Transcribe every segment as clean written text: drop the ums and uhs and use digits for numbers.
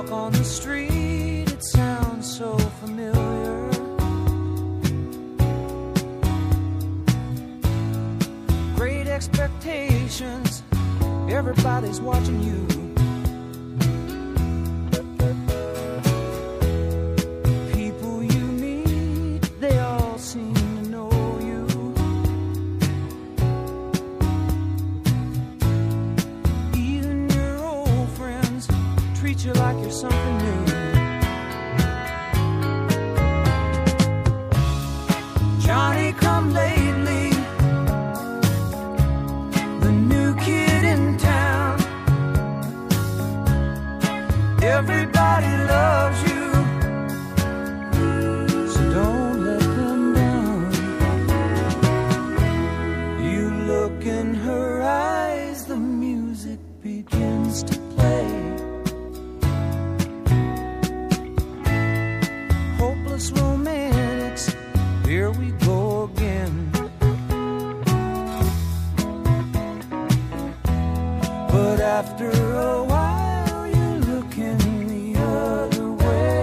talk on the street, it sounds so familiar. Great expectations, everybody's watching you. People you meet, they all seem to know you. Even your old friends treat you like you're something new. Johnny come lately, the new kid in town. Everybody loves you, so don't let them down. You look in her eyes, the music begins to play. Hopeless romantics, here we go again. But after a while, you're looking the other way.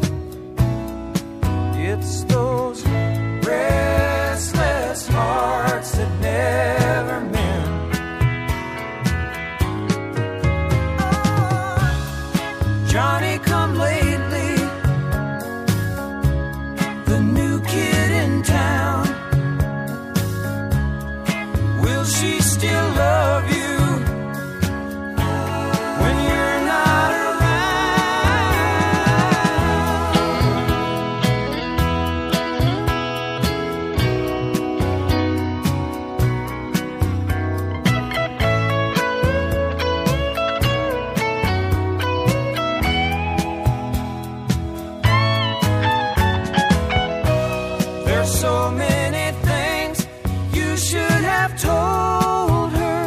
It's those restless hearts that never mend. Johnny come lately, the new kid in town. Will she still love you when you're not There's so many things you should have told her,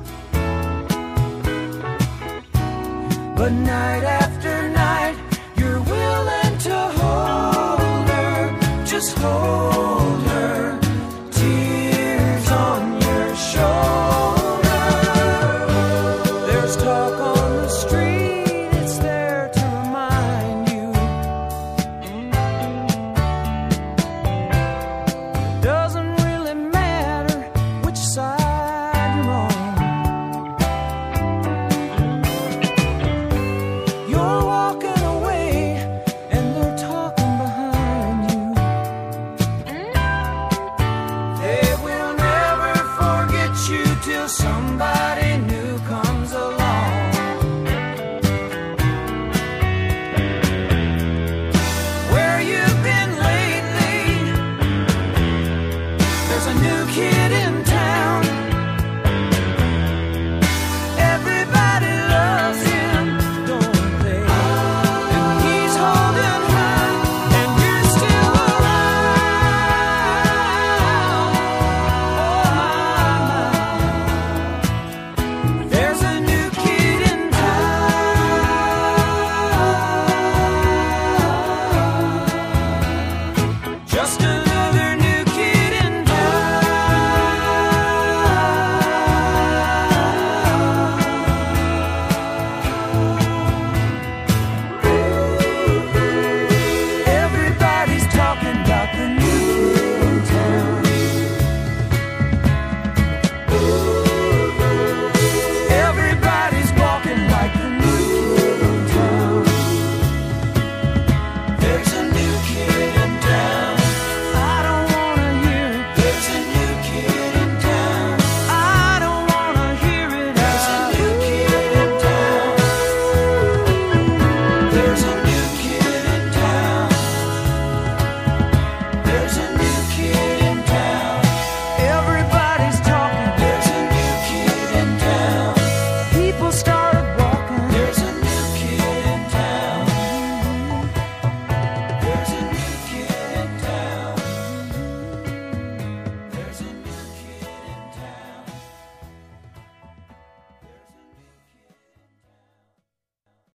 but night after night you're willing to hold her, just hold her, tears on your shoulder. There's talk on the street, it's there to remind you. Doesn't really matter which side you're on. You're walking away and they're talking behind you. They will never forget you till somebody